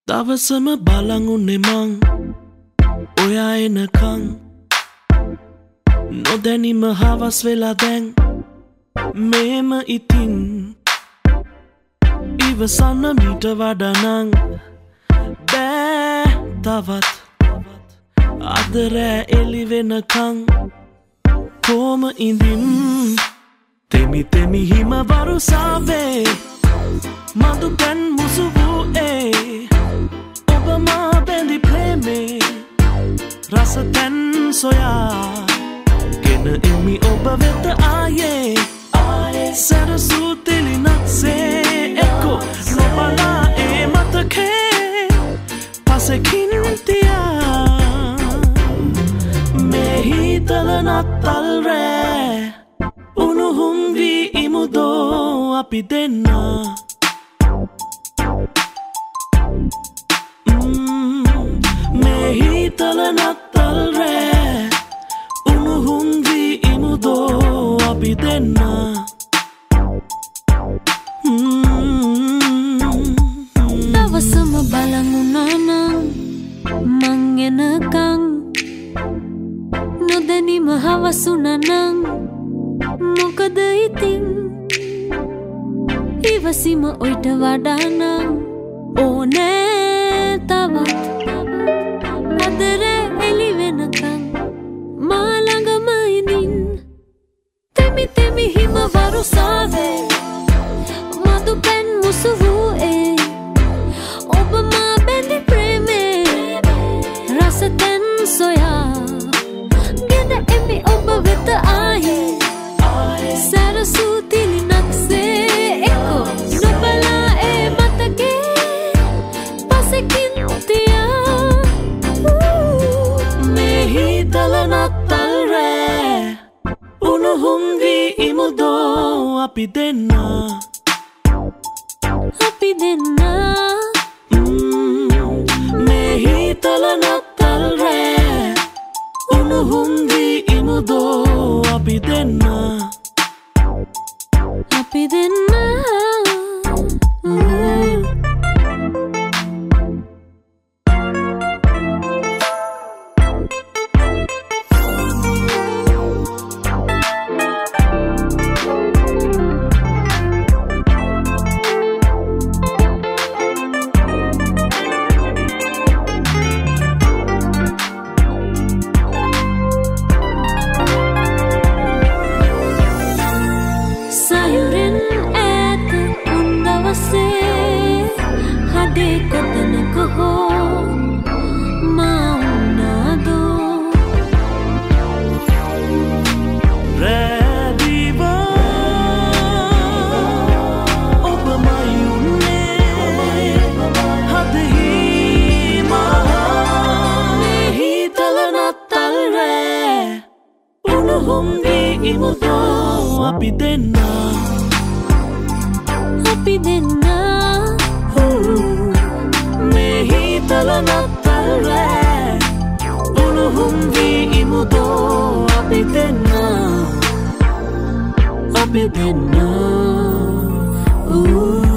දවසම බලන් උන්නේ මං ඔයා එනකං නොදැනීම හවස් වෙලා දැන් මේම ඉතින් ඉවසන්න මීට වඩා නං බෑ තවත් අද රෑ එළි වෙනකං කොම ඉඳින් තෙමි තෙමි හිම වරුසාවේ මදු පැන් මුසු වූ ඔබ මා බැඳි ප්‍රේමේ රස තැන් සොයා ගෙන එමි ඔබ වෙත ආයේ සැරසූ තෙලිනක්සේ එක්කෝ නොබලා මතකේ පසකින් තියා මේ හිතල නත්තල් රෑ උණුහුම් වී ඉමුදෝ අපි දෙන්නා මේ හිතල නත්තල් රෑ උණුහුම් වී ඉමුදෝ අපි දෙන්නා දවසම බලන් උනානම් මං එනකං නොදැනීම හවස් උනානම් මොකද ඉතින් ඉවසීම ඔයිට වඩා නම් ඕනෑ තවත් අද රෑ එළි වෙනකං මා ළඟම ඉඳින් තෙමි තෙමි හිම වරුසාවේ මදු පැන් මුසු වූ ඔබ මා බැඳි ප්‍රේමේ රස තැන් සොයා ගෙන එමි ඔබ වෙත ආයේ සැරසූ තිලිනක්සේ එක්කෝ නොබලා මතකේ පසකින් තියා මේ හිතල නත්තල් රෑ උණුහුම් වී ඉමුදෝ අපි දෙන්නා අපි දෙන්නා මේ හිතල නත්තල් රෑ උණුහුම් වී ඉමුදෝ අපි දෙන්නා අපි දෙන්නා हडे कतन कहो माउना दो रैदीवा ओब मायूने हद ही ही तलनत्तल रे उन्हुम वी इमुदो අපි දෙන්නා අපි දෙන්නා මේ හිතල නත්තල් රෑ උණුහුම් වී ඉමුදෝ අපි දෙන්නා